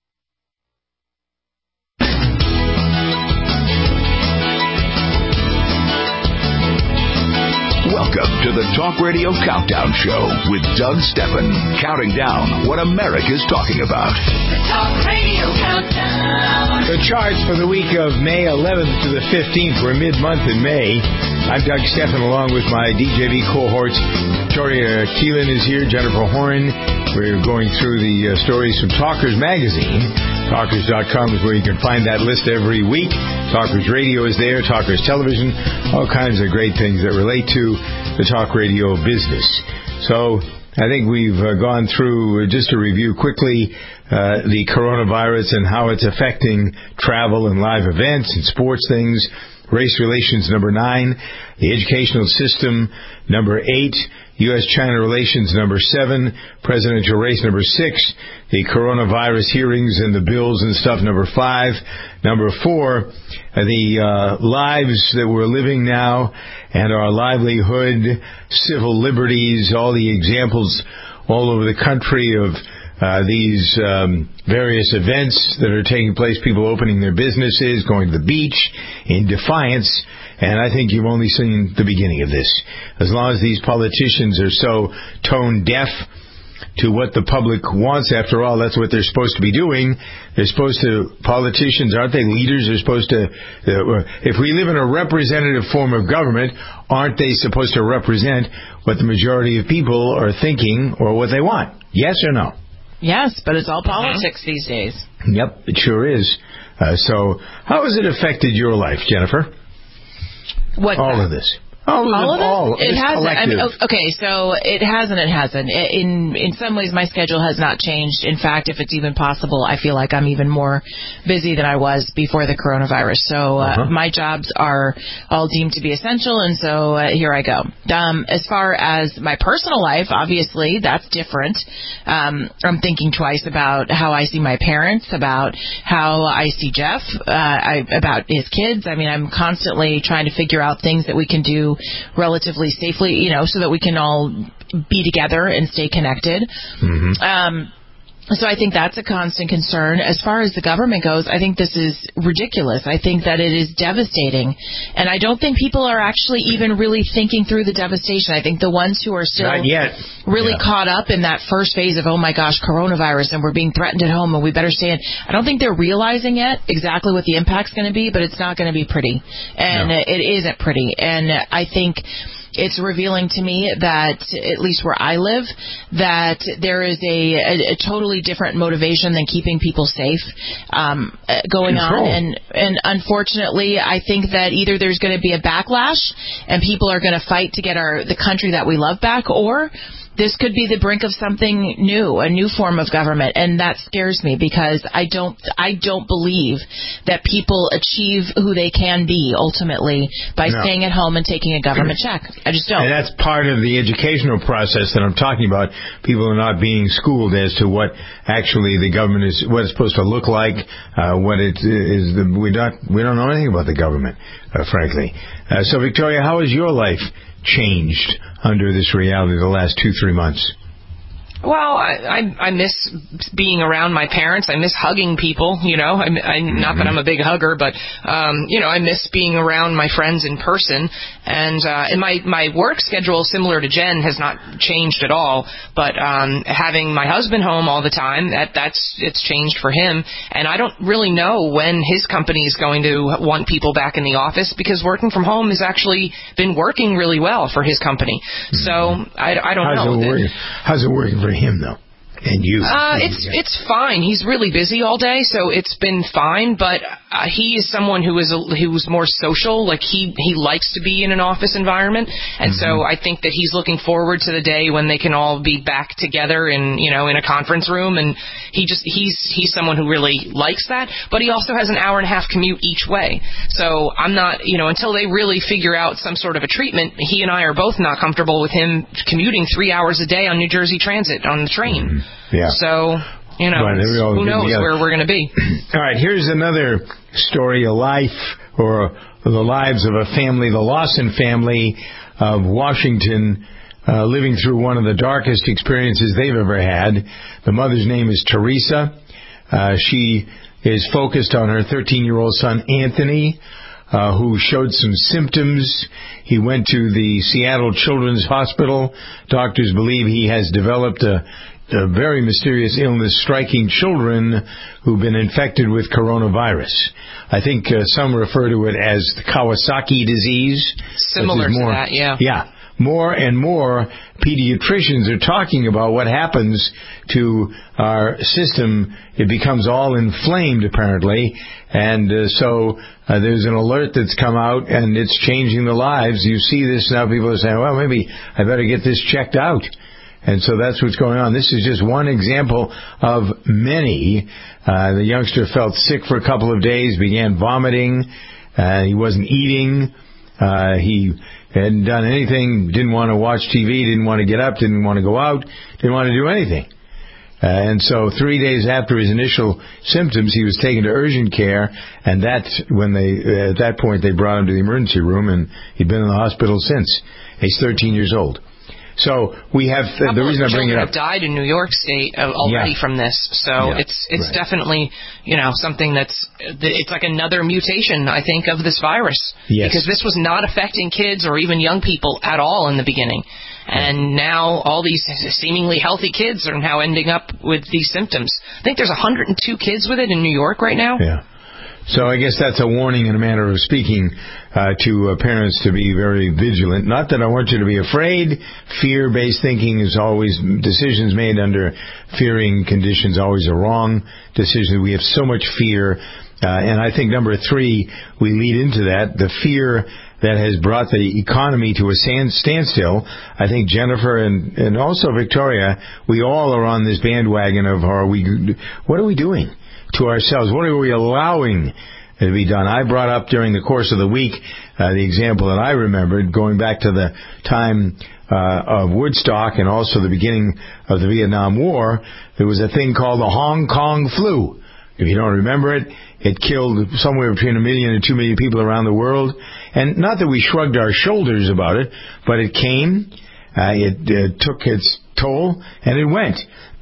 Welcome to the Talk Radio Countdown Show with Doug Steffen, counting down what America's talking about. The Talk Radio Countdown. The charts for the week of May eleventh to the fifteenth. We're mid-month in May. I'm Doug Steffen, along with my D J V cohorts. Victoria Keelan is here, Jennifer Horn. We're going through the uh, stories from Talkers Magazine. Talkers dot com is where you can find that list every week. Talkers Radio is there, Talkers Television, all kinds of great things that relate to the talk radio business. So I think we've uh, gone through, uh, just to review quickly, uh, the coronavirus and how it's affecting travel and live events and sports things. Race relations, number nine. The educational system, number eight. U S China relations, number seven. Presidential race, number six. The coronavirus hearings and the bills and stuff, number five. Number four, the uh, lives that we're living now and our livelihood, civil liberties, all the examples all over the country of Uh, these um, various events that are taking place, people opening their businesses, going to the beach in defiance, and I think you've only seen the beginning of this. As long as these politicians are so tone deaf to what the public wants, after all, that's what they're supposed to be doing. They're supposed to, politicians, aren't they leaders? They're supposed to, uh, if we live in a representative form of government, aren't they supposed to represent what the majority of people are thinking or what they want? Yes or no? Yes, but it's all politics these days. Yep, it sure is. Uh, so how has it affected your life, Jennifer? What? All of this. All of, all of it? All. It hasn't. I mean, collective. okay, so it hasn't. It hasn't. In in some ways, my schedule has not changed. In fact, if it's even possible, I feel like I'm even more busy than I was before the coronavirus. So uh, Uh-huh. my jobs are all deemed to be essential, and so uh, here I go. Um, as far as my personal life, obviously that's different. Um, I'm thinking twice about how I see my parents, about how I see Jeff, uh, I, about his kids. I mean, I'm constantly trying to figure out things that we can do relatively safely, you know, so that we can all be together and stay connected. Mm-hmm. Um, so I think that's a constant concern. As far as the government goes, I think this is ridiculous. I think that it is devastating. And I don't think people are actually even really thinking through the devastation. I think the ones who are still Not yet. really Yeah. caught up in that first phase of, oh my gosh, coronavirus, and we're being threatened at home and we better stay in. I don't think they're realizing yet exactly what the impact's going to be, but it's not going to be pretty. And No. it isn't pretty. And I think it's revealing to me that, at least where I live, that there is a, a, a totally different motivation than keeping people safe um, uh, going Control. on. And, and unfortunately, I think that either there's going to be a backlash and people are going to fight to get our the country that we love back, or this could be the brink of something new, a new form of government, and that scares me because I don't, I don't believe that people achieve who they can be ultimately by No. staying at home and taking a government check. I just don't. And that's part of the educational process that I'm talking about. People are not being schooled as to what actually the government is, what it's supposed to look like, uh, what it is. The, we don't, we don't know anything about the government, uh, frankly. Uh, so, Victoria, how has your life changed under this reality the last two, three months? Well, I, I I miss being around my parents. I miss hugging people. You know, I, I not that I'm a big hugger, but um, you know, I miss being around my friends in person. And uh, and my my work schedule, similar to Jen, has not changed at all. But um, having my husband home all the time, that that's it's changed for him. And I don't really know when his company is going to want people back in the office, because working from home has actually been working really well for his company. So I, I don't How's know. it working? How's it working for him, though? And you? Uh, it's it's fine. He's really busy all day, so it's been fine. But uh, he is someone who is a, who's more social. Like he he likes to be in an office environment, and Mm-hmm. so I think that he's looking forward to the day when they can all be back together in you know in a conference room. And he just he's he's someone who really likes that. But he also has an hour and a half commute each way. So I'm not you know until they really figure out some sort of a treatment. He and I are both not comfortable with him commuting three hours a day on New Jersey Transit on the train. Mm-hmm. Yeah. So, you know, Right, we all who get knows together. where we're going to be. All right, here's another story, a life or the lives of a family, the Lawson family of Washington, uh, living through one of the darkest experiences they've ever had. The mother's name is Teresa. Uh, she is focused on her thirteen-year-old son, Anthony, uh, who showed some symptoms. He went to the Seattle Children's Hospital. Doctors believe he has developed a, a very mysterious illness striking children who've been infected with coronavirus. I think uh, some refer to it as the Kawasaki disease. Similar which is to more, that, yeah. Yeah. More and more pediatricians are talking about what happens to our system. It becomes all inflamed, apparently. And uh, so uh, there's an alert that's come out, and it's changing the lives. You see this now. People are saying, well, maybe I better get this checked out. And so that's what's going on. This is just one example of many. Uh, the youngster felt sick for a couple of days, began vomiting. Uh, he wasn't eating. Uh, he hadn't done anything, didn't want to watch T V, didn't want to get up, didn't want to go out, didn't want to do anything. Uh, and so three days after his initial symptoms, he was taken to urgent care, and that's when they, uh, at that point, they brought him to the emergency room, and he'd been in the hospital since. He's thirteen years old. So we have uh, the reason I bring it up. Have died in New York State uh, already Yeah. from this, so Yeah, it's it's right. definitely you know something that's it's like another mutation, I think, of this virus. Yes. Because this was not affecting kids or even young people at all in the beginning, and now all these seemingly healthy kids are now ending up with these symptoms. I think there's one hundred two kids with it in New York right now. Yeah. So I guess that's a warning in a manner of speaking uh, to uh, parents to be very vigilant. Not that I want you to be afraid. Fear-based thinking is always, decisions made under fearing conditions always a wrong decision. We have so much fear Uh, and I think number three, we lead into that, the fear that has brought the economy to a stand, standstill. I think Jennifer and, and also Victoria, we all are on this bandwagon of are we, what are we doing to ourselves? What are we allowing to be done? I brought up during the course of the week uh, the example that I remembered going back to the time uh, of Woodstock and also the beginning of the Vietnam War. There was a thing called the Hong Kong flu. If you don't remember it, it killed somewhere between a million and two million people around the world. And not that we shrugged our shoulders about it, but it came, uh, it uh, took its toll, and it went.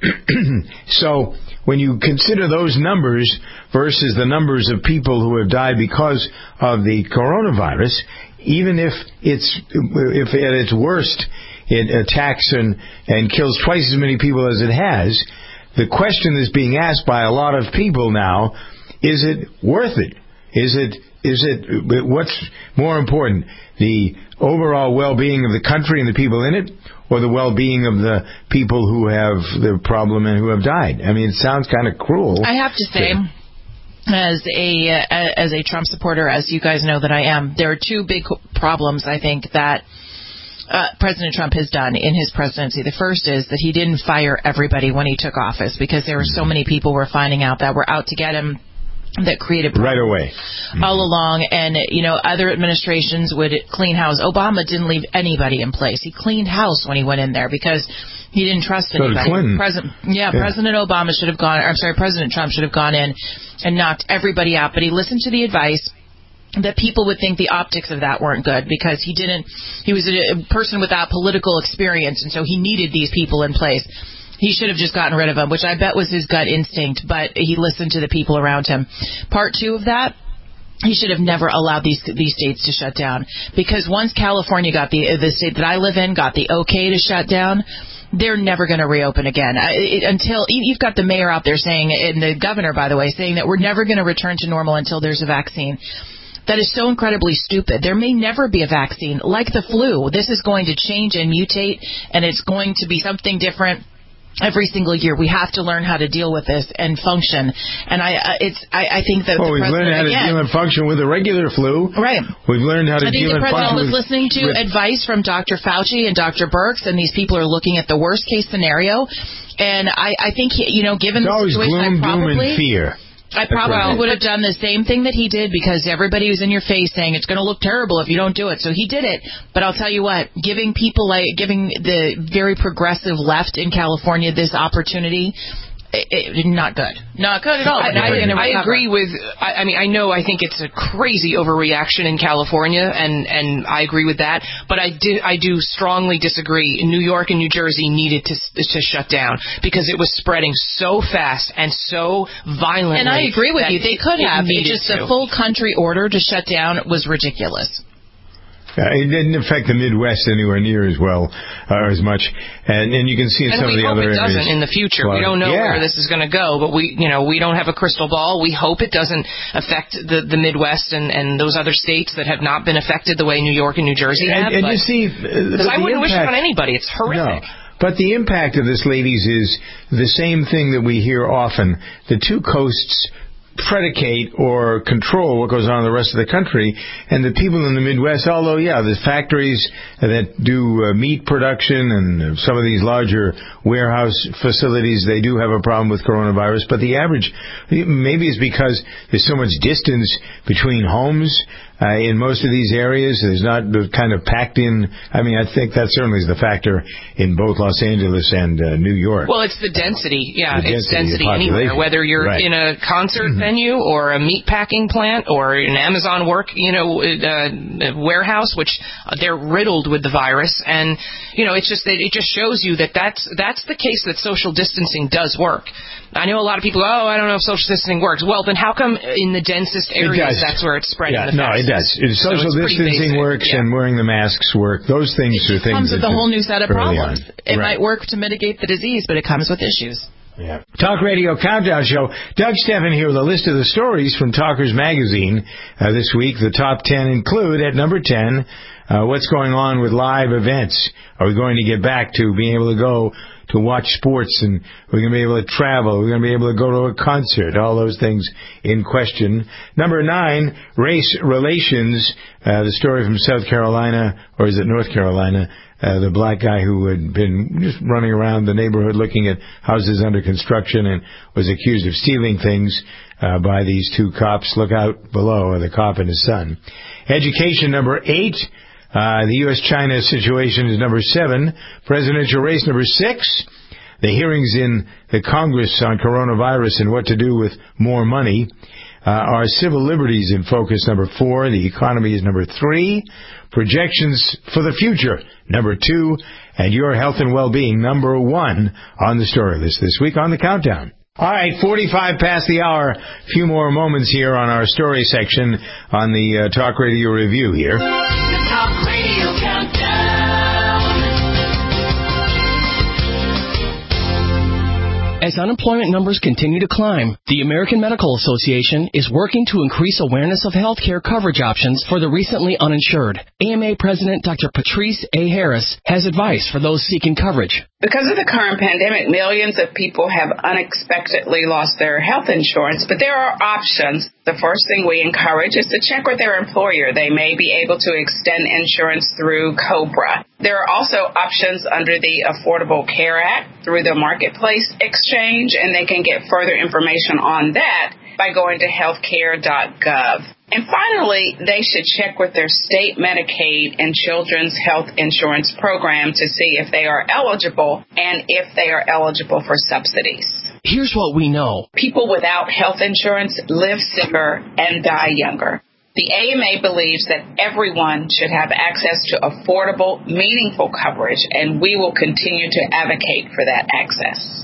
So when you consider those numbers versus the numbers of people who have died because of the coronavirus, even if it's if at its worst it attacks and, and kills twice as many people as it has, the question that's being asked by a lot of people now, is it worth it? Is it, is it, what's more important, the overall well-being of the country and the people in it, or the well-being of the people who have the problem and who have died? I mean, it sounds kind of cruel. I have to say, as a, uh, as a Trump supporter, as you guys know that I am, there are two big problems, I think, that Uh, President Trump has done in his presidency. The first is that he didn't fire everybody when he took office, because there were so many people were finding out that were out to get him, that created problems right away all along. And, you know, other administrations would clean house. Obama didn't leave anybody in place. He cleaned house when he went in there because he didn't trust so anybody. President, yeah, yeah, President Obama should have gone, I'm sorry, President Trump should have gone in and knocked everybody out. But he listened to the advice that people would think the optics of that weren't good, because he didn't, he was a person without political experience, and so he needed these people in place. He should have just gotten rid of them, which I bet was his gut instinct, but he listened to the people around him. Part two of that, he should have never allowed these these states to shut down, because once California got the the state that I live in got the okay to shut down, they're never going to reopen again. It, until you've got the mayor out there saying, and the governor, by the way, saying that we're never going to return to normal until there's a vaccine. That is so incredibly stupid. There may never be a vaccine. Like the flu, this is going to change and mutate, and it's going to be something different every single year. We have to learn how to deal with this and function. And I, uh, it's, I, I think that well, the we've learned how to again, deal and function with the regular flu. Right. We've learned how to I think deal the and function president was with, listening to with, advice from Doctor Fauci and Doctor Birx, and these people are looking at the worst case scenario. And I, I think, you know, given it's the always situation, gloom, I probably doom, and fear. I probably would have done the same thing that he did, because everybody was in your face saying it's going to look terrible if you don't do it. So he did it. But I'll tell you what, giving people like, giving the very progressive left in California this opportunity, It, it, not good. Not good at all. I, I, I agree with, I, I mean, I know I think it's a crazy overreaction in California, and, and I agree with that, but I do, I do strongly disagree. New York and New Jersey needed to to shut down because it was spreading so fast and so violently. And I agree with you. They could have. It just to. a full country order to shut down was ridiculous. Uh, it didn't affect the Midwest anywhere near as well, or as much, and and you can see in and some of the other areas. And we hope it doesn't in the future. Well, we don't know yeah. where this is going to go, but we, you know, we don't have a crystal ball. We hope it doesn't affect the the Midwest and and those other states that have not been affected the way New York and New Jersey have. And, and but, you see, because I wouldn't impact, wish it on anybody. It's horrific. No. But the impact of this, ladies, is the same thing that we hear often. The two coasts predicate or control what goes on in the rest of the country, and the people in the Midwest, although, yeah, the factories that do uh, meat production and some of these larger warehouse facilities, they do have a problem with coronavirus, but the average, maybe it's because there's so much distance between homes uh, in most of these areas. There's not the kind of packed in, I mean, I think that certainly is the factor in both Los Angeles and uh, New York. Well, it's the density, yeah, the it's density, density anywhere, whether you're right. in a concert mm-hmm. venue or a meat packing plant or an Amazon work, you know, uh, warehouse, which uh, they're riddled with the virus. And, you know, it's just that it just shows you that that's, that's the case that social distancing does work. I know a lot of people, oh, I don't know if social distancing works. Well, then how come in the densest areas that's where it's spreading yeah, the no, fastest? No, it does. It, social so distancing works yeah. and wearing the masks work. Those things it are things comes with that a whole new set of problems. On. It right. might work to mitigate the disease, but it comes with issues. Yeah. Talk Radio Countdown Show. Doug Steffen here with a list of the stories from Talkers Magazine uh, this week. The top ten include, at number ten, uh, what's going on with live events. Are we going to get back to being able to go to watch sports, and we're going to be able to travel. We're going to be able to go to a concert, all those things in question. Number nine, race relations. Uh, the story from South Carolina, or is it North Carolina? Uh, the black guy who had been just running around the neighborhood looking at houses under construction and was accused of stealing things uh, by these two cops. Look out below, the cop and his son. Education, number eight. Uh, the U S China situation is number seven. Presidential race, number six. The hearings in the Congress on coronavirus and what to do with more money. Uh, our civil liberties in focus, number four. The economy is number three. Projections for the future, number two. And your health and well-being, number one on the story list this week on the Countdown. All right, forty-five past the hour. A few more moments here on our story section on the uh, Talk Radio Review here. The Talk Radio Countdown. As unemployment numbers continue to climb, the American Medical Association is working to increase awareness of health care coverage options for the recently uninsured. A M A President Doctor Patrice A. Harris has advice for those seeking coverage. Because of the current pandemic, millions of people have unexpectedly lost their health insurance, but there are options. The first thing we encourage is to check with their employer. They may be able to extend insurance through COBRA. There are also options under the Affordable Care Act through the Marketplace Exchange, and they can get further information on that by going to healthcare dot gov. And finally, they should check with their state Medicaid and Children's Health Insurance Program to see if they are eligible and if they are eligible for subsidies. Here's what we know. People without health insurance live sicker and die younger. The A M A believes that everyone should have access to affordable, meaningful coverage, and we will continue to advocate for that access.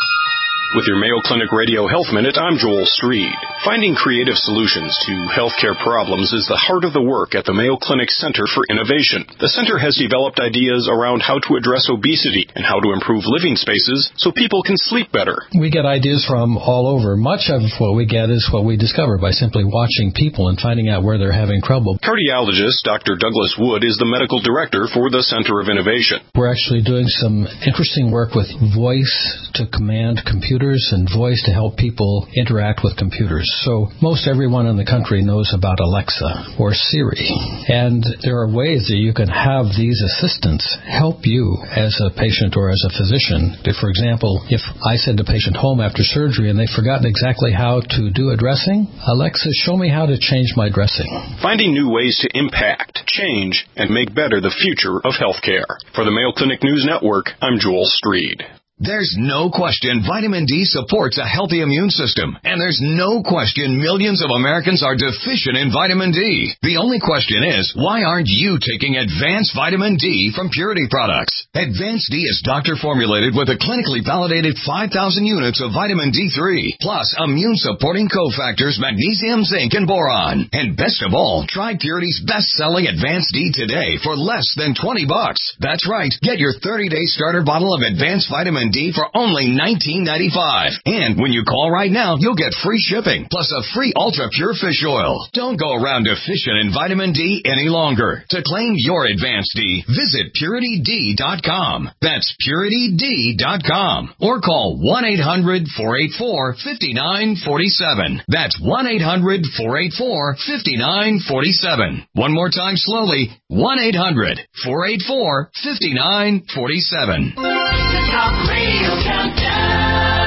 With your Mayo Clinic Radio Health Minute, I'm Joel Streed. Finding creative solutions to healthcare problems is the heart of the work at the Mayo Clinic Center for Innovation. The center has developed ideas around how to address obesity and how to improve living spaces so people can sleep better. We get ideas from all over. Much of what we get is what we discover by simply watching people and finding out where they're having trouble. Cardiologist Doctor Douglas Wood is the medical director for the Center of Innovation. We're actually doing some interesting work with voice to command computers and voice to help people interact with computers. So most everyone in the country knows about Alexa or Siri. And there are ways that you can have these assistants help you as a patient or as a physician. For example, if I send a patient home after surgery and they've forgotten exactly how to do a dressing, Alexa, show me how to change my dressing. Finding new ways to impact, change, and make better the future of healthcare. For the Mayo Clinic News Network, I'm Joel Streed. There's no question vitamin D supports a healthy immune system, and there's no question millions of Americans are deficient in vitamin D. The only question is, why aren't you taking Advanced Vitamin D from Purity Products? Advanced D is doctor-formulated with a clinically validated five thousand units of vitamin D three, plus immune-supporting cofactors magnesium, zinc, and boron. And best of all, try Purity's best-selling Advanced D today for less than twenty bucks. That's right, get your thirty-day starter bottle of Advanced Vitamin D for only nineteen ninety-five. And when you call right now, you'll get free shipping, plus a free ultra-pure fish oil. Don't go around deficient in vitamin D any longer. To claim your Advanced D, visit Purity D dot com. That's Purity D dot com. Or call one eight hundred, four eight four, five nine four seven. That's one eight hundred, four eight four, five nine four seven. One more time slowly, one eight hundred, four eight four, five nine four seven. The Talk Radio Countdown.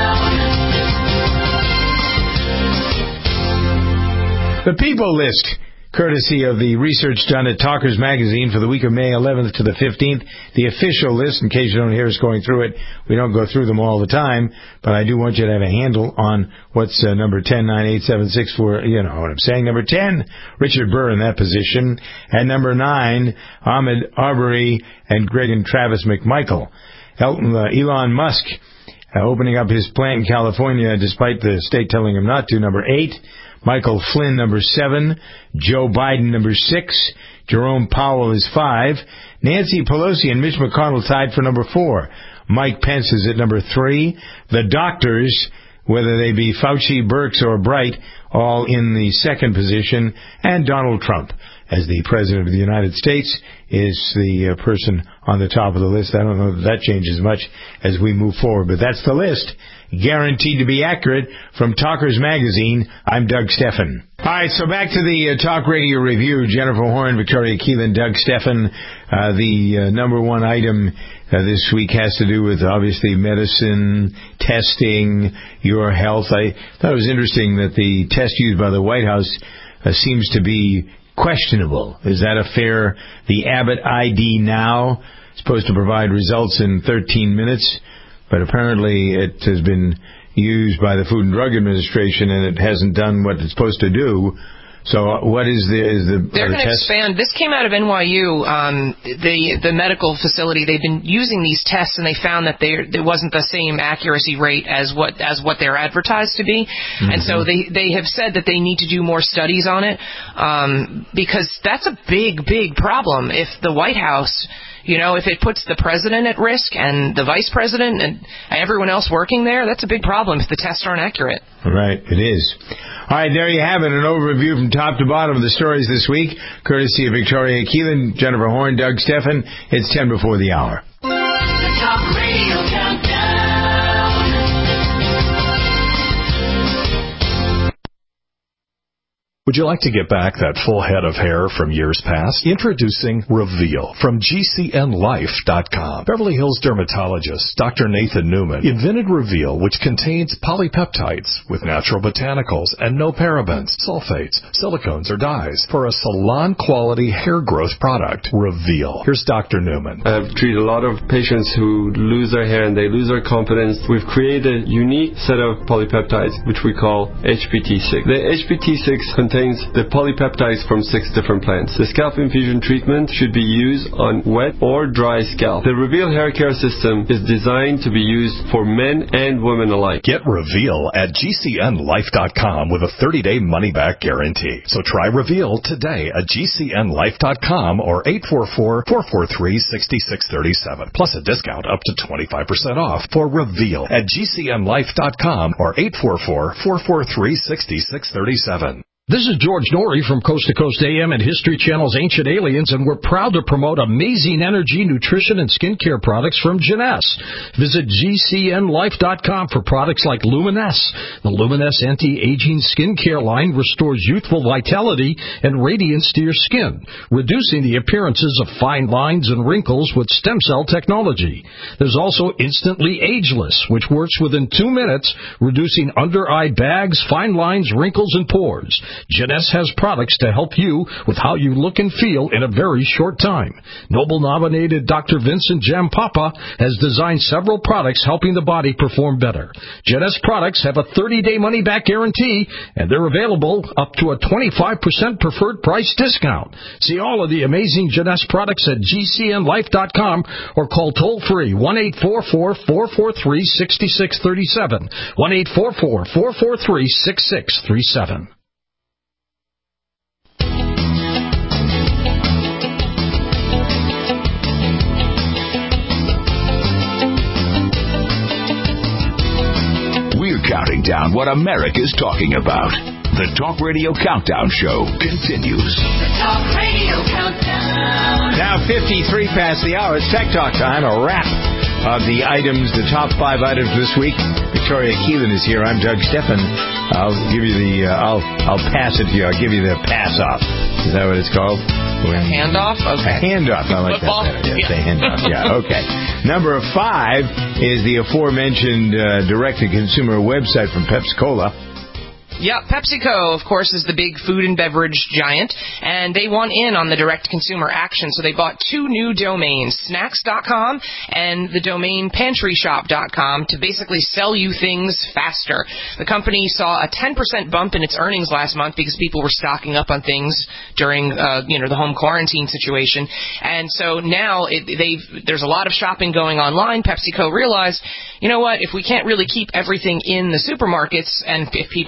The People List, courtesy of the research done at Talkers Magazine for the week of May eleventh to the fifteenth. The official list, in case you don't hear us going through it, we don't go through them all the time, but I do want you to have a handle on what's uh, number ten, nine, eight, seven, six, four, you know what I'm saying. Number ten, Richard Burr in that position. And number nine, Ahmed Arbery and Greg and Travis McMichael. Elton, uh, Elon Musk uh, opening up his plant in California despite the state telling him not to. Number eight, Michael Flynn, number seven. Joe Biden, number six. Jerome Powell is five. Nancy Pelosi and Mitch McConnell tied for number four. Mike Pence is at number three. The doctors, whether they be Fauci, Birx, or Bright, all in the second position. And Donald Trump as the President of the United States is the uh, person on the top of the list. I don't know if that changes much as we move forward, but that's the list. Guaranteed to be accurate. From Talkers Magazine, I'm Doug Stephan. All right, so back to the uh, Talk Radio Review. Jennifer Horn, Victoria Keelan, Doug Stephan. Uh, the uh, number one item uh, this week has to do with, obviously, medicine, testing, your health. I thought it was interesting that the test used by the White House uh, seems to be questionable. Is that a fair? The Abbott I D Now is supposed to provide results in thirteen minutes, but apparently it has been used by the Food and Drug Administration and it hasn't done what it's supposed to do. So what is the is the They're the going to test? expand. This came out of N Y U, um, the the medical facility. They've been using these tests, and they found that there there wasn't the same accuracy rate as what as what they're advertised to be. Mm-hmm. And so they they have said that they need to do more studies on it, um, because that's a big big problem. If the White House, you know, if it puts the president at risk and the vice president and everyone else working there, that's a big problem if the tests aren't accurate. Right, it is. All right, there you have it, an overview from top to bottom of the stories this week, courtesy of Victoria Keelan, Jennifer Horn, Doug Stephan. It's ten before the hour. The Talk Radio Countdown. Would you like to get back that full head of hair from years past? Introducing Reveal from G C N Life dot com. Beverly Hills dermatologist Doctor Nathan Newman invented Reveal, which contains polypeptides with natural botanicals and no parabens, sulfates, silicones, or dyes for a salon-quality hair growth product. Reveal. Here's Doctor Newman. I've treated a lot of patients who lose their hair and they lose their confidence. We've created a unique set of polypeptides, which we call H P T six. The H P T six contains the polypeptides from six different plants. The scalp infusion treatment should be used on wet or dry scalp. The Reveal hair care system is designed to be used for men and women alike. Get Reveal at G C N Life dot com with a thirty-day money-back guarantee. So try Reveal today at G C N Life dot com or eight four four, four four three, six six three seven. Plus a discount up to twenty-five percent off for Reveal at G C N Life dot com or eight four four, four four three, six six three seven. This is George Norrie from Coast to Coast A M and History Channel's Ancient Aliens, and we're proud to promote amazing energy, nutrition, and skincare products from Jeunesse. Visit G C N Life dot com for products like Luminesse. The Luminesse anti-aging skincare line restores youthful vitality and radiance to your skin, reducing the appearances of fine lines and wrinkles with stem cell technology. There's also Instantly Ageless, which works within two minutes, reducing under-eye bags, fine lines, wrinkles, and pores. Jeunesse has products to help you with how you look and feel in a very short time. Nobel-nominated Doctor Vincent Jampapa has designed several products helping the body perform better. Jeunesse products have a thirty-day money-back guarantee, and they're available up to a twenty-five percent preferred price discount. See all of the amazing Jeunesse products at G C N Life dot com or call toll-free one eight four four, four four three, six six three seven, one eight four four, four four three, six six three seven. Counting down what America's talking about. The Talk Radio Countdown Show continues. The Talk Radio Countdown. Now fifty-three past the hour. It's Tech Talk time. A wrap of the items, the top five items this week. Victoria Keelan is here. I'm Doug Stephan. I'll give you the. Uh, I'll I'll pass it to you. I'll give you the pass off. Is that what it's called? When, handoff? Okay. A handoff. I like Football? that better. Yes, Yeah. a handoff. Yeah, okay. Number five is the aforementioned uh, direct-to-consumer website from Pepsi-Cola. Yeah, PepsiCo, of course, is the big food and beverage giant, and they want in on the direct-to-consumer action, so they bought two new domains, snacks dot com and the domain pantry shop dot com, to basically sell you things faster. The company saw a ten percent bump in its earnings last month because people were stocking up on things during, uh, you know, the home quarantine situation, and so now it, they've there's a lot of shopping going online. PepsiCo realized, you know what, if we can't really keep everything in the supermarkets, and if people don't feel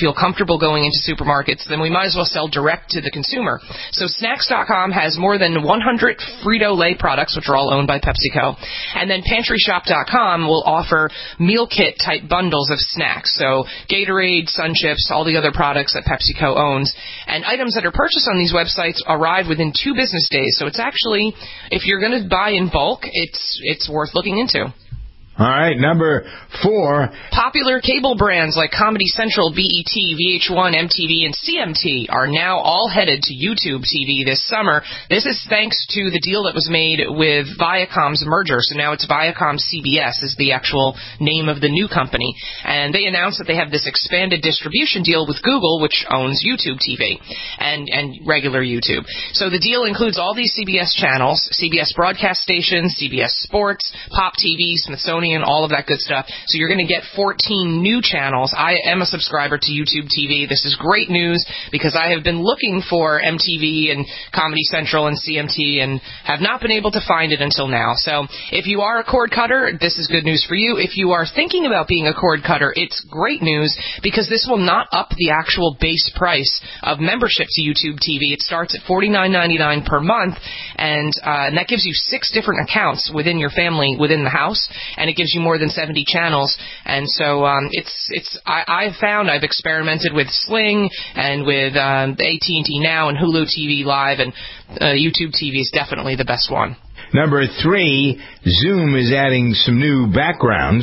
feel comfortable going into supermarkets, then we might as well sell direct to the consumer. So Snacks dot com has more than one hundred Frito-Lay products, which are all owned by PepsiCo. And then Pantry Shop dot com will offer meal kit type bundles of snacks. So Gatorade, Sun Chips, all the other products that PepsiCo owns. And items that are purchased on these websites arrive within two business days. So it's actually, if you're going to buy in bulk, it's it's worth looking into. All right, number four. Popular cable brands like Comedy Central, B E T, V H one, M T V, and C M T are now all headed to YouTube T V this summer. This is thanks to the deal that was made with Viacom's merger. So now it's Viacom C B S is the actual name of the new company. And they announced that they have this expanded distribution deal with Google, which owns YouTube T V and, and regular YouTube. So the deal includes all these C B S channels, C B S broadcast stations, C B S Sports, Pop T V, Smithsonian, and all of that good stuff. So you're going to get fourteen new channels. I am a subscriber to YouTube T V. This is great news because I have been looking for M T V and Comedy Central and C M T and have not been able to find it until now. So if you are a cord cutter, this is good news for you. If you are thinking about being a cord cutter, it's great news because this will not up the actual base price of membership to YouTube T V. It starts at forty-nine ninety-nine per month, and, uh, and that gives you six different accounts within your family, within the house, and it gives you more than seventy channels. And so um, it's it's I, I've found I've experimented with Sling and with um, A T and T Now and Hulu T V Live, and uh, YouTube T V is definitely the best one. Number three, Zoom is adding some new backgrounds.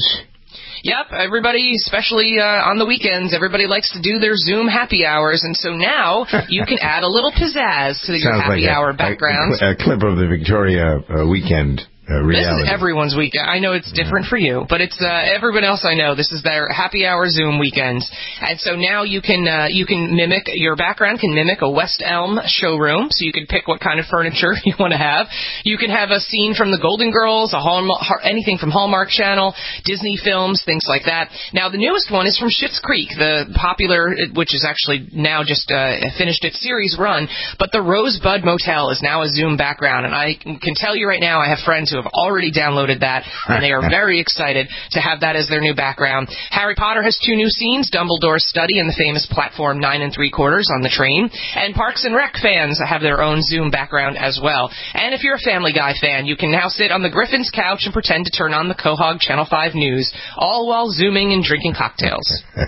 Yep, everybody, especially uh, on the weekends, everybody likes to do their Zoom happy hours, and so now you can add a little pizzazz to your happy like hour a, backgrounds. A, a clip of the Victoria uh, weekend. Uh, this is everyone's weekend. I know it's different for you, but it's uh, everyone else I know. This is their happy hour Zoom weekends, and so now you can uh, you can mimic your background can mimic a West Elm showroom. So you can pick what kind of furniture you want to have. You can have a scene from the Golden Girls, a Hallmark, anything from Hallmark Channel, Disney films, things like that. Now the newest one is from Schitt's Creek, the popular, which is actually now just uh, finished its series run. But the Rosebud Motel is now a Zoom background, and I can tell you right now, I have friends who have already downloaded that, and they are very excited to have that as their new background. Harry Potter has two new scenes, Dumbledore's study and the famous platform nine and three quarters on the train, and Parks and Rec fans have their own Zoom background as well. And if you're a Family Guy fan, you can now sit on the Griffin's couch and pretend to turn on the Quahog Channel five News, all while Zooming and drinking cocktails.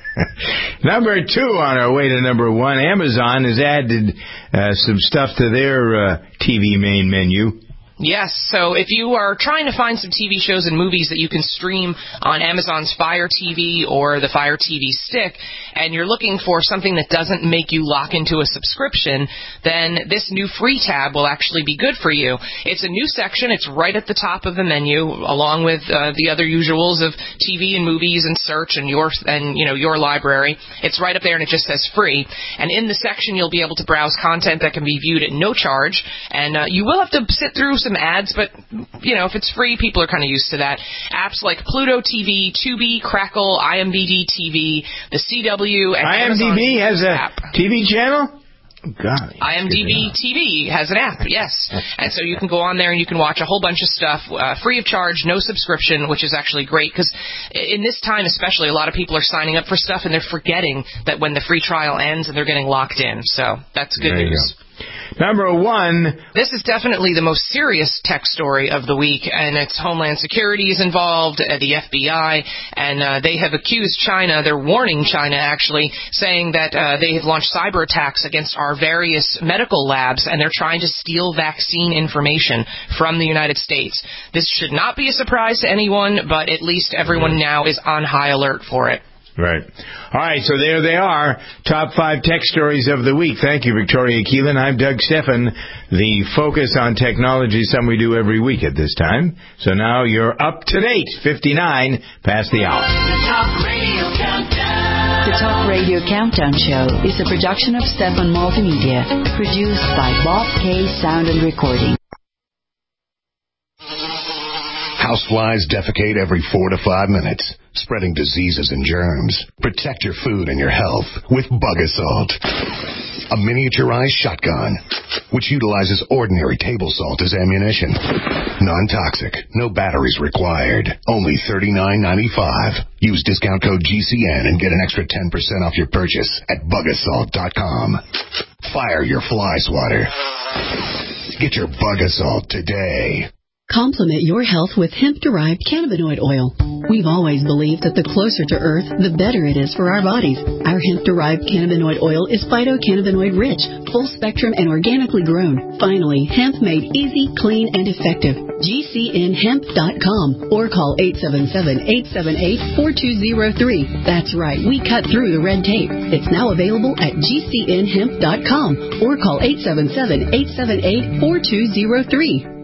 Number two on our way to number one, Amazon has added uh, some stuff to their uh, T V main menu. Yes, so if you are trying to find some T V shows and movies that you can stream on Amazon's Fire T V or the Fire T V Stick, and you're looking for something that doesn't make you lock into a subscription, then this new free tab will actually be good for you. It's a new section. It's right at the top of the menu, along with uh, the other usuals of T V and movies and search and your and you know your library. It's right up there, and it just says free. And in the section, you'll be able to browse content that can be viewed at no charge, and uh, you will have to sit through some ads, but, you know, if it's free, people are kind of used to that. Apps like Pluto T V, Tubi, Crackle, I M D B T V, the C W, and I M D B has a app. T V channel? God, I M D B T V has an app, yes. And so you can go on there and you can watch a whole bunch of stuff uh, free of charge, no subscription, which is actually great because in this time especially, a lot of people are signing up for stuff and they're forgetting that when the free trial ends and they're getting locked in. So that's good there news. Number one. This is definitely the most serious tech story of the week, and it's Homeland Security is involved, uh, the F B I, and uh, they have accused China, they're warning China actually, saying that uh, they have launched cyber attacks against our various medical labs, and they're trying to steal vaccine information from the United States. This should not be a surprise to anyone, but at least everyone now is on high alert for it. Right. All right, so there they are. Top five tech stories of the week. Thank you, Victoria Keelan. I'm Doug Steffen. The Focus on Technology is something we do every week at this time. So now you're up to date. fifty-nine past the hour. The Talk Radio Countdown. The Talk Radio Countdown Show is a production of Steffen Multimedia, produced by Bob K. Sound and Recording. Houseflies defecate every four to five minutes, spreading diseases and germs. Protect your food and your health with Bug Assault. a miniaturized shotgun, which utilizes ordinary table salt as ammunition. Non-toxic, no batteries required. Only thirty-nine ninety-five. Use discount code G C N and get an extra ten percent off your purchase at bug assault dot com. Fire your fly swatter. Get your Bug Assault today. Complement your health with hemp-derived cannabinoid oil. We've always believed that the closer to Earth, the better it is for our bodies. Our hemp-derived cannabinoid oil is phytocannabinoid-rich, full-spectrum, and organically grown. Finally, hemp made easy, clean, and effective. G C N hemp dot com or call eight seven seven, eight seven eight, four two zero three. That's right, we cut through the red tape. It's now available at G C N hemp dot com or call eight seven seven, eight seven eight, four two zero three.